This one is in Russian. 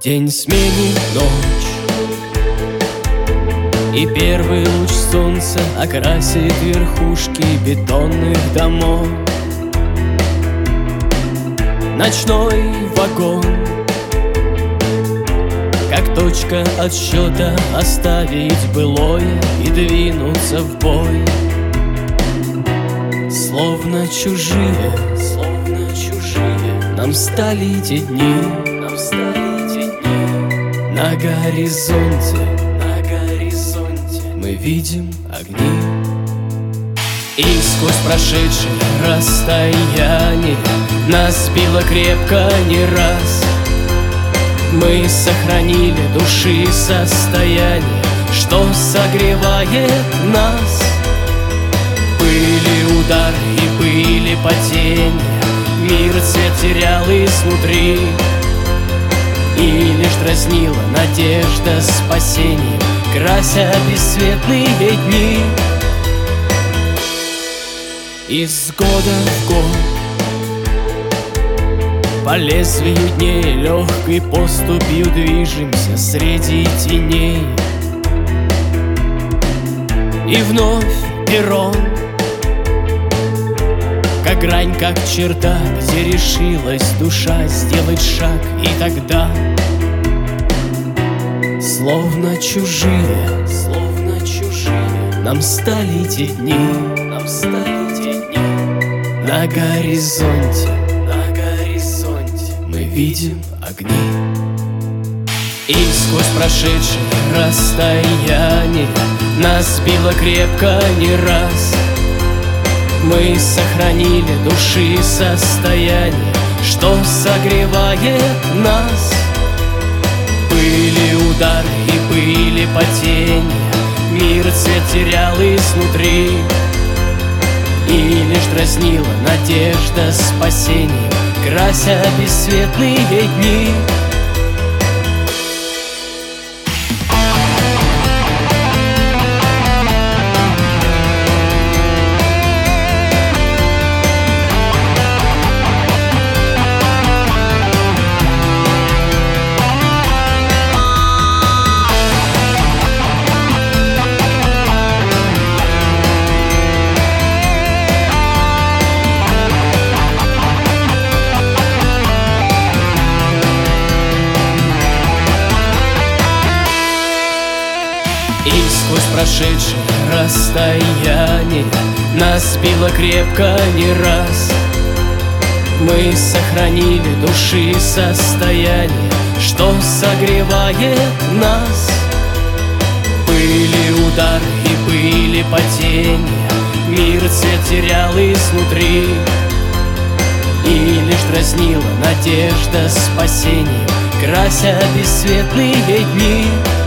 День сменит ночь, и первый луч солнца окрасит верхушки бетонных домов. Ночной вагон, как точка отсчета, оставить былое и двинуться в бой. Словно чужие, нам стали те дни, на горизонте мы видим огни. И сквозь прошедшие расстояния нас било крепко не раз. Мы сохранили души состояние, что согревает нас. Были удары и были падения, мир цвет терял изнутри, и лишь дразнила надежда спасения, крася бесцветные дни. Из года в год по лезвию дней легкой поступью движемся среди теней. И вновь перрон, как грань, как черта, где решилась душа сделать шаг. И тогда, словно чужие, нам стали те дни, на горизонте мы видим огни. И сквозь прошедшие расстояния нас било крепко не раз. Мы сохранили души состояние, что согревает нас. Были удары и были падения, мир цвет терял изнутри, и лишь дразнила надежда спасения, крася бесцветные дни. И сквозь прошедшие расстояния нас било крепко не раз. Мы сохранили души состояние, что согревает нас. Были удары и были падения, мир цвет терял изнутри, и лишь дразнила надежда спасения, крася бесцветные дни.